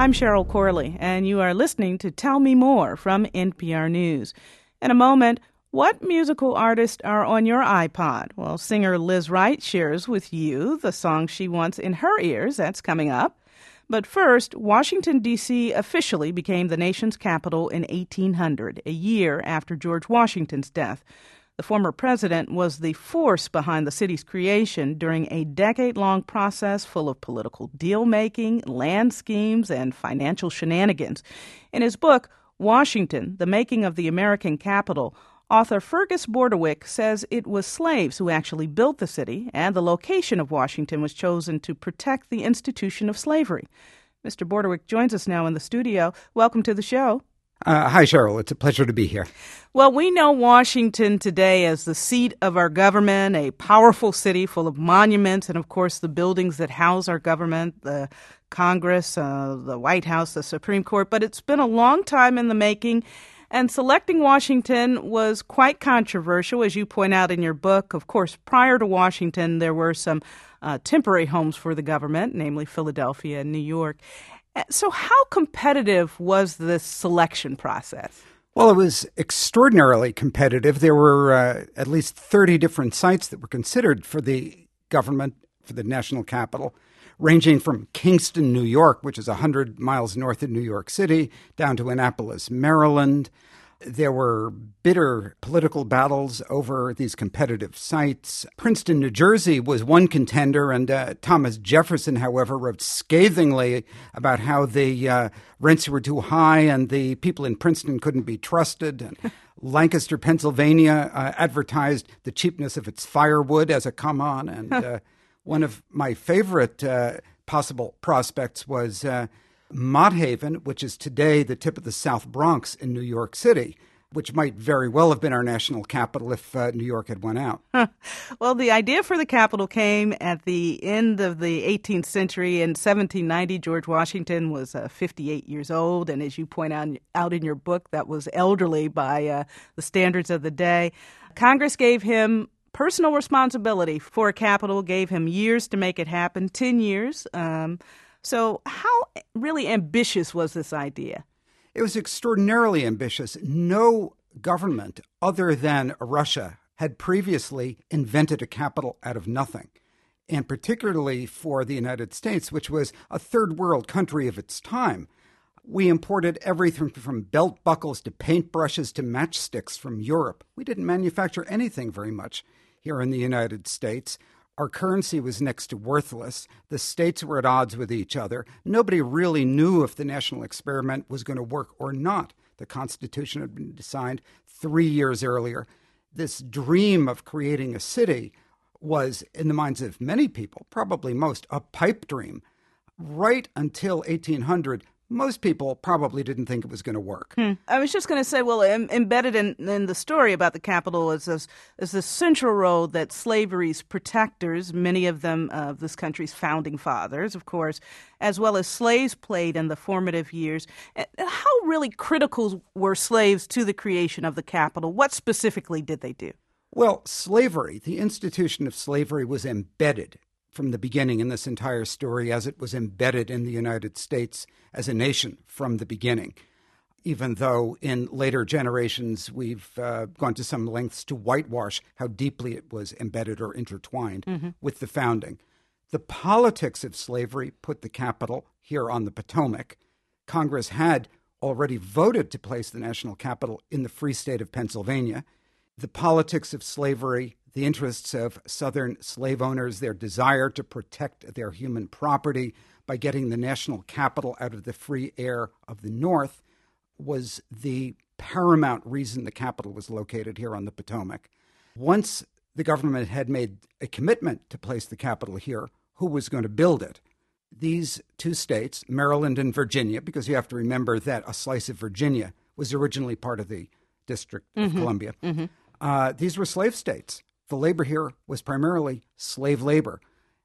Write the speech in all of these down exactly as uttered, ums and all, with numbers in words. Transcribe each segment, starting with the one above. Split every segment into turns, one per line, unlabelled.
I'm Cheryl Corley, and you are listening to Tell Me More from N P R News. In a moment, what musical artists are on your iPod? Well, singer Liz Wright shares with you the song she wants in her ears. That's coming up. But first, Washington, D C officially became the nation's capital in eighteen hundred, a year after George Washington's death. The former president was the force behind the city's creation during a decade-long process full of political deal-making, land schemes, and financial shenanigans. In his book, Washington, The Making of the American Capital, author Fergus Bordewick says it was slaves who actually built the city, and the location of Washington was chosen to protect the institution of slavery. Mister Bordewick joins us now in the studio. Welcome to the show.
Uh, hi, Cheryl. It's a pleasure to be here.
Well, we know Washington today as the seat of our government, a powerful city full of monuments and, of course, the buildings that house our government, the Congress, uh, the White House, the Supreme Court. But it's been a long time in the making, and selecting Washington was quite controversial, as you point out in your book. Of course, prior to Washington, there were some uh, temporary homes for the government, namely Philadelphia and New York. So how competitive was this selection process?
Well, it was extraordinarily competitive. There were uh, at least thirty different sites that were considered for the government, for the national capital, ranging from Kingston, New York, which is one hundred miles north of New York City, down to Annapolis, Maryland. There were bitter political battles over these competitive sites. Princeton, New Jersey was one contender, and uh, Thomas Jefferson, however, wrote scathingly about how the uh, rents were too high and the people in Princeton couldn't be trusted. And Lancaster, Pennsylvania, uh, advertised the cheapness of its firewood as a come-on. And uh, one of my favorite uh, possible prospects was Uh, Mott Haven, which is today the tip of the South Bronx in New York City, which might very well have been our national capital if uh, New York had won out.
Huh. Well, the idea for the capital came at the end of the eighteenth century. In seventeen ninety, George Washington was uh, fifty-eight years old, and as you point out, out in your book, that was elderly by uh, the standards of the day. Congress gave him personal responsibility for a capital, gave him years to make it happen, ten years. Um So how really ambitious was this idea?
It was extraordinarily ambitious. No government other than Russia had previously invented a capital out of nothing, and particularly for the United States, which was a third world country of its time. We imported everything from belt buckles to paintbrushes to matchsticks from Europe. We didn't manufacture anything very much here in the United States. Our currency was next to worthless. The states were at odds with each other. Nobody really knew if the national experiment was going to work or not. The Constitution had been signed three years earlier. This dream of creating a city was, in the minds of many people, probably most, a pipe dream. Right until eighteen hundred, most people probably didn't think it was going to work.
Hmm. I was just going to say, well, em- embedded in, in the story about the capital is this, is this central role that slavery's protectors, many of them of uh, this country's founding fathers, of course, as well as slaves played in the formative years. How really critical were slaves to the creation of the capital? What specifically did they do?
Well, slavery, the institution of slavery, was embedded from the beginning in this entire story, as it was embedded in the United States as a nation from the beginning, even though in later generations we've uh, gone to some lengths to whitewash how deeply it was embedded or intertwined mm-hmm. with the founding. The politics of slavery put the capital here on the Potomac. Congress had already voted to place the national capital in the free state of Pennsylvania. The politics of slavery, the interests of Southern slave owners, their desire to protect their human property by getting the national capital out of the free air of the North, was the paramount reason the capital was located here on the Potomac. Once the government had made a commitment to place the capital here, who was going to build it? These two states, Maryland and Virginia, because you have to remember that a slice of Virginia was originally part of the District of mm-hmm. Columbia. Mm-hmm. Uh, these were slave states. The labor here was primarily slave labor.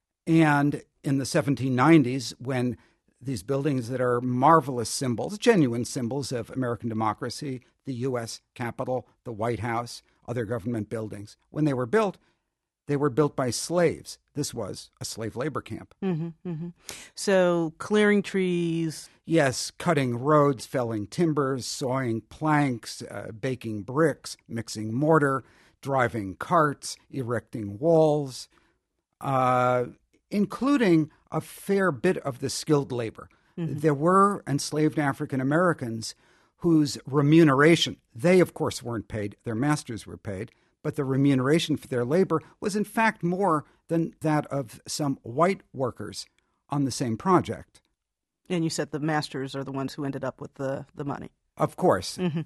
And in the seventeen nineties, when these buildings that are marvelous symbols, genuine symbols of American democracy, the U S Capitol, the White House, other government buildings, when they were built, they were built by slaves. this was a slave labor camp.
Mm-hmm, mm-hmm. So clearing trees.
Yes, cutting roads, felling timbers, sawing planks, uh, baking bricks, mixing mortar, driving carts, erecting walls, uh, including a fair bit of the skilled labor. Mm-hmm. There were enslaved African Americans whose remuneration, they of course weren't paid, their masters were paid, but the remuneration for their labor was in fact more than that of some white workers on the same project.
And you said the masters are the ones who ended up with the, the money.
Of course.
Mm-hmm.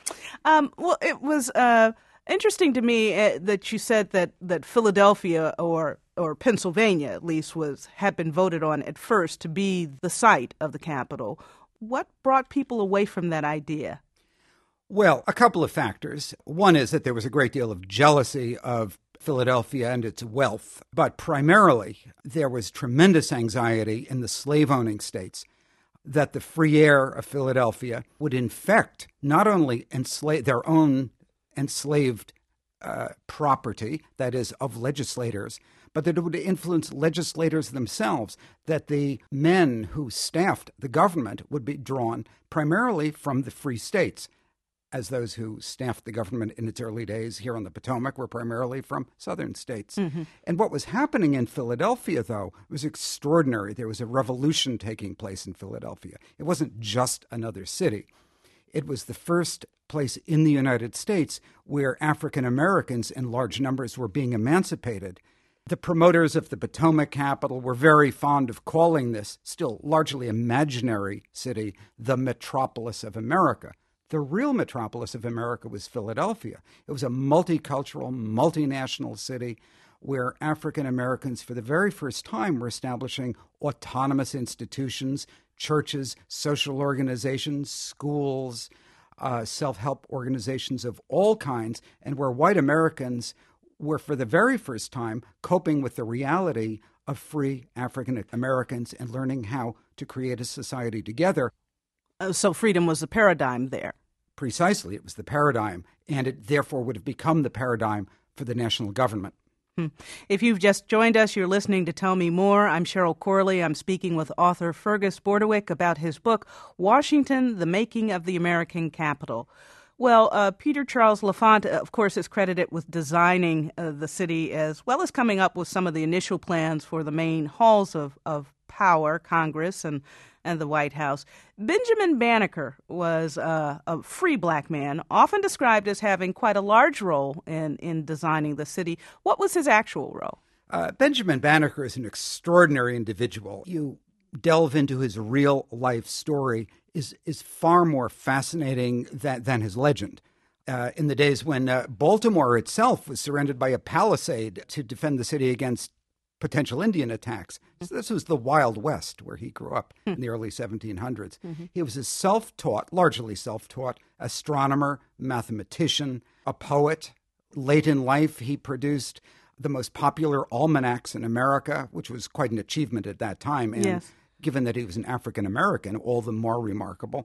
Um, well, it was uh, interesting to me uh, that you said that, that Philadelphia or or Pennsylvania at least was had been voted on at first to be the site of the Capitol. What brought people away from that idea?
Well, a couple of factors. One is that there was a great deal of jealousy of Philadelphia and its wealth, but primarily there was tremendous anxiety in the slave-owning states that the free air of Philadelphia would infect not only enslave their own enslaved uh, property, that is, of legislators, but that it would influence legislators themselves, that the men who staffed the government would be drawn primarily from the free states, as those who staffed the government in its early days here on the Potomac were primarily from southern states. Mm-hmm. And what was happening in Philadelphia, though, was extraordinary. There was a revolution taking place in Philadelphia. It wasn't just another city. It was the first place in the United States where African Americans in large numbers were being emancipated. The promoters of the Potomac Capitol were very fond of calling this, still largely imaginary city, the metropolis of America. The real metropolis of America was Philadelphia. It was a multicultural, multinational city where African Americans, for the very first time, were establishing autonomous institutions, churches, social organizations, schools, uh, self-help organizations of all kinds, and where white Americans were, for the very first time, coping with the reality of free African Americans and learning how to create a society together.
Uh, so freedom was the paradigm there.
Precisely. It was the paradigm, and it therefore would have become the paradigm for the national government.
Hmm. If you've just joined us, you're listening to Tell Me More. I'm Cheryl Corley. I'm speaking with author Fergus Bordewick about his book, Washington, The Making of the American Capitol. Well, uh, Peter Charles L'Enfant, of course, is credited with designing uh, the city as well as coming up with some of the initial plans for the main halls of, of power, Congress and, and the White House. Benjamin Banneker was uh, a free black man, often described as having quite a large role in, in designing the city. What was his actual role?
Uh, Benjamin Banneker is an extraordinary individual. You delve into his real life story is is far more fascinating than, than his legend. Uh, in the days when uh, Baltimore itself was surrounded by a palisade to defend the city against potential Indian attacks. So this was the Wild West where he grew up in the early seventeen hundreds. Mm-hmm. He was a self-taught, largely self-taught astronomer, mathematician, a poet. Late in life, he produced the most popular almanacs in America, which was quite an achievement at that time. And
yes.
Given that he was an African American, all the more remarkable.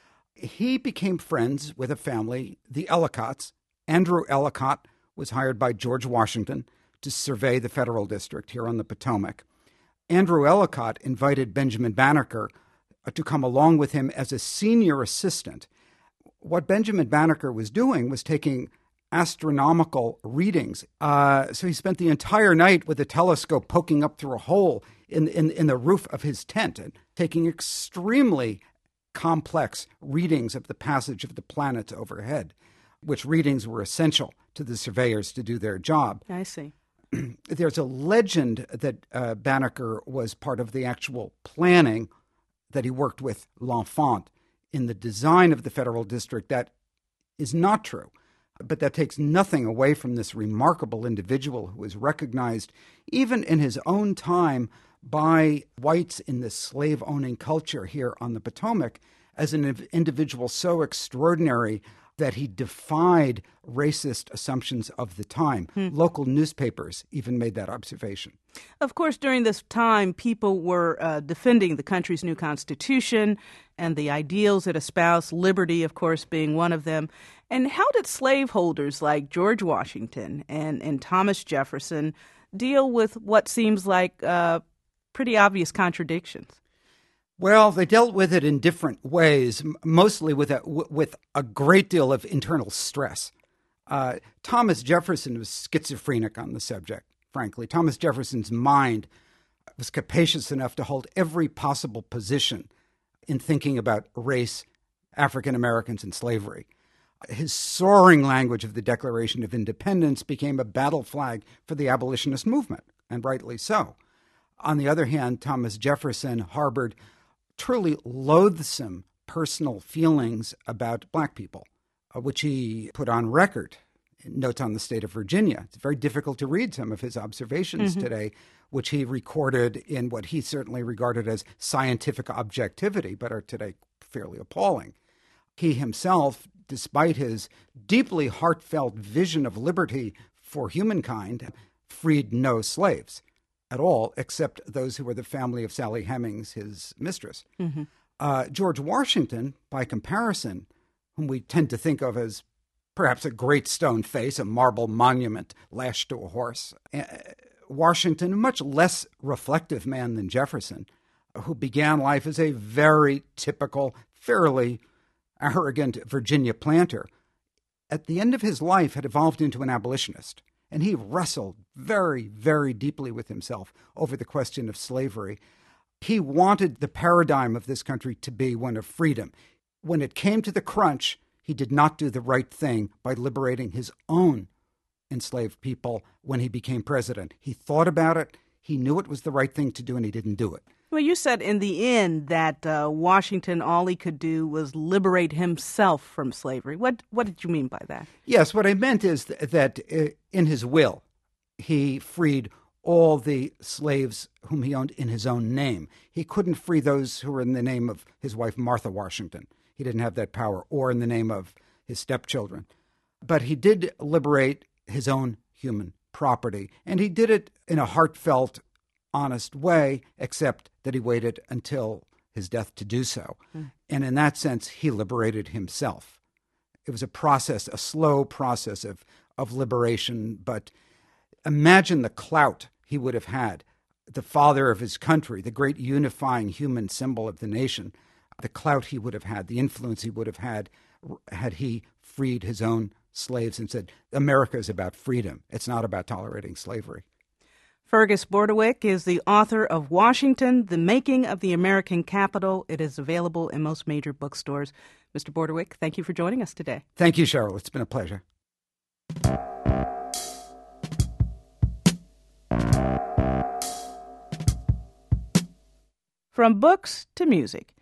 He became friends with a family, the Ellicotts. Andrew Ellicott was hired by George Washington to survey the federal district here on the Potomac. Andrew Ellicott invited Benjamin Banneker to come along with him as a senior assistant. What Benjamin Banneker was doing was taking astronomical readings. Uh, so he spent the entire night with a telescope poking up through a hole in, in, in the roof of his tent and taking extremely complex readings of the passage of the planets overhead, which readings were essential to the surveyors to do their job.
I see.
There's a legend that uh, Banneker was part of the actual planning, that he worked with L'Enfant in the design of the federal district. That is not true, but that takes nothing away from this remarkable individual who was recognized even in his own time by whites in the slave-owning culture here on the Potomac as an individual so extraordinary that he defied racist assumptions of the time. Hmm. Local newspapers even made that observation.
Of course, during this time, people were uh, defending the country's new Constitution and the ideals it espoused, liberty, of course, being one of them. And how did slaveholders like George Washington and, and Thomas Jefferson deal with what seems like uh, pretty obvious contradictions?
Well, they dealt with it in different ways, mostly with a, with a great deal of internal stress. Uh, Thomas Jefferson was schizophrenic on the subject, frankly. Thomas Jefferson's mind was capacious enough to hold every possible position in thinking about race, African Americans, and slavery. His soaring language of the Declaration of Independence became a battle flag for the abolitionist movement, and rightly so. On the other hand, Thomas Jefferson harbored truly loathsome personal feelings about black people, uh, which he put on record in Notes on the State of Virginia. It's very difficult to read some of his observations mm-hmm. today, which he recorded in what he certainly regarded as scientific objectivity, but are today fairly appalling. He himself, despite his deeply heartfelt vision of liberty for humankind, freed no slaves at all, except those who were the family of Sally Hemings, his mistress. Mm-hmm. Uh, George Washington, by comparison, whom we tend to think of as perhaps a great stone face, a marble monument lashed to a horse, uh, Washington, a much less reflective man than Jefferson, who began life as a very typical, fairly arrogant Virginia planter, at the end of his life had evolved into an abolitionist. And he wrestled very, very deeply with himself over the question of slavery. He wanted the paradigm of this country to be one of freedom. When it came to the crunch, he did not do the right thing by liberating his own enslaved people when he became president. He thought about it, he knew it was the right thing to do, and he didn't do it.
Well, you said in the end that uh, Washington, all he could do was liberate himself from slavery. What what did you mean by that?
Yes, what I meant is th- that uh, in his will, he freed all the slaves whom he owned in his own name. He couldn't free those who were in the name of his wife, Martha Washington. He didn't have that power, or in the name of his stepchildren. But he did liberate his own human property, and he did it in a heartfelt, honest way, except that he waited until his death to do so. Mm. And in that sense, he liberated himself. It was a process, a slow process of, of liberation, but imagine the clout he would have had, the father of his country, the great unifying human symbol of the nation, the clout he would have had, the influence he would have had, had he freed his own slaves and said, America is about freedom. It's not about tolerating slavery.
Fergus Bordewick is the author of Washington, The Making of the American Capital. It is available in most major bookstores. Mister Bordewick, thank you for joining us today.
Thank you, Cheryl. It's been a pleasure.
From books to music,